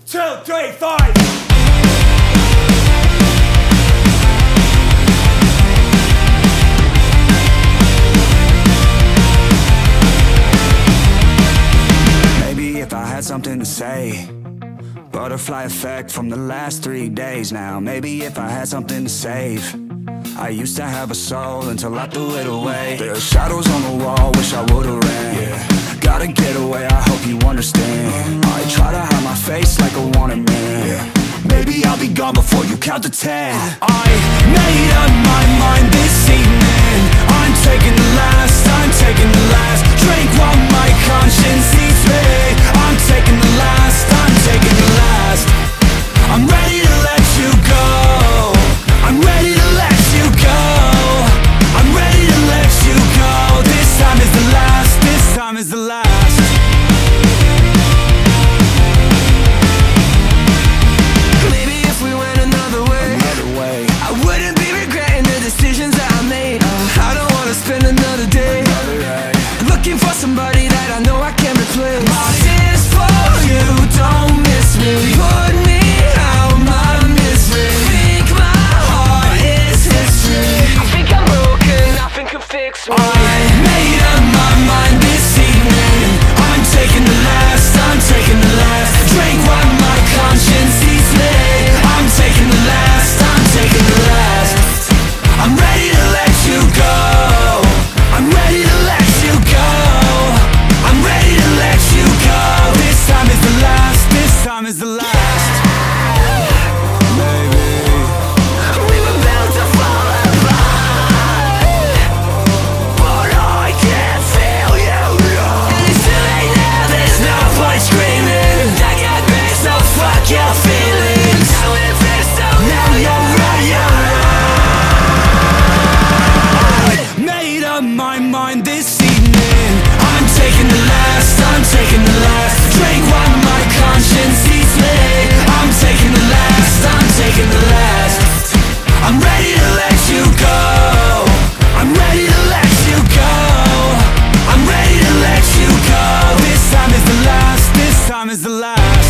2, 3, 5. If I had something to say, butterfly effect from the last 3 days now. Maybe if I had something to save. I used to have a soul until I threw it away. There are shadows on the wall, wish I would've ran. Gotta get away, I hope you understand. I try to hide my face like a wanted man. Maybe I'll be gone before you count to 10. I made up my mind this evening. I'm taking the last, I'm taking the last drink while my conscience eats me. I'm taking the last, I'm taking the last. I'm ready to let you go. I'm ready to let you go. I'm ready to let you go. This time is the last, this time is the last. Maybe if we went another way, I wouldn't be regretting the decisions that I made. I don't wanna spend another day looking for somebody that I know I can replace. My tears for you, don't miss me. Put me out my misery. Think my heart is history. I think I'm broken, nothing can fix me. I made up my mind this evening. I'm taking the last, I'm taking the last drink while my conscience eats me. I'm taking the last, I'm taking the last. I'm ready to let you go. I'm ready to let you go. I'm ready to let you go. This time is the last, this time is the last. Baby, we were built to fall apart, but I can't feel you. And it's too late now, there's no point screaming. I got grace, so fuck your feelings. Now it feels so now you're right, I made up my mind this evening. I'm taking the last, I'm taking the last drink while my conscience eats me. I'm taking the last, I'm taking the last. I'm ready to let you go. I'm ready to let you go. I'm ready to let you go. This time is the last, this time is the last.